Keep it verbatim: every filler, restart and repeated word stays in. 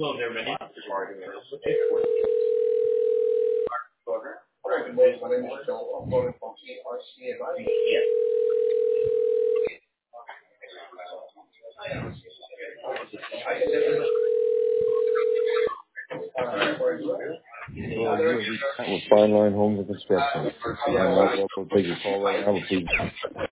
Hello there, Vinny. My name is Joe. I'm calling from C R C Advisors. Yes. Hello, you have reached out with Fine Line Homes and Construction. I'm not able to take your call right now, but please